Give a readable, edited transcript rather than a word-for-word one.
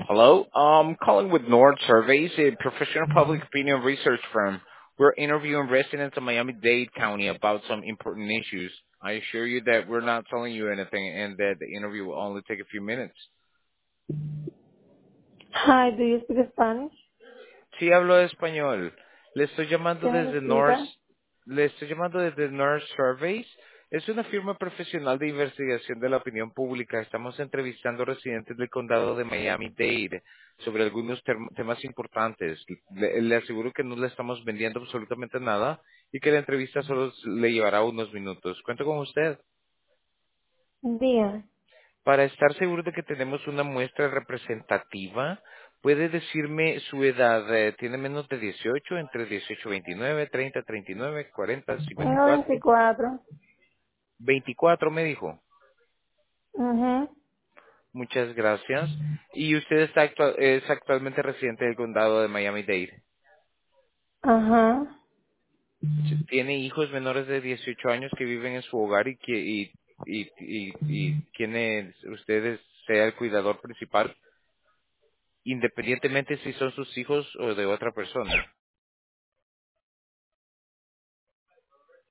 Hello. Calling with Nord Surveys, a professional public opinion research firm. We're interviewing residents of Miami-Dade County about some important issues. I assure you that we're not telling you anything and that the interview will only take a few minutes. Hi, do you speak Spanish? Sí, hablo español. Le estoy llamando ¿Qué desde North, necesita? le estoy llamando desde North Surveys. Es una firma profesional de investigación de la opinión pública. Estamos entrevistando residentes del condado de Miami-Dade sobre algunos temas importantes. Le aseguro que no le estamos vendiendo absolutamente nada y que la entrevista solo le llevará unos minutos. Cuento con usted. Dígame. Para estar seguro de que tenemos una muestra representativa, ¿puede decirme su edad? ¿Tiene menos de 18, entre 18 y 29, 30, 39, 40, Tengo 54? 24. 24 me dijo. Mhm. Muchas gracias. ¿Y usted es actualmente residente del condado de Miami-Dade? Ajá. ¿Tiene hijos menores de 18 años que viven en su hogar y quienes ustedes sea el cuidador principal, independientemente si son sus hijos o de otra persona?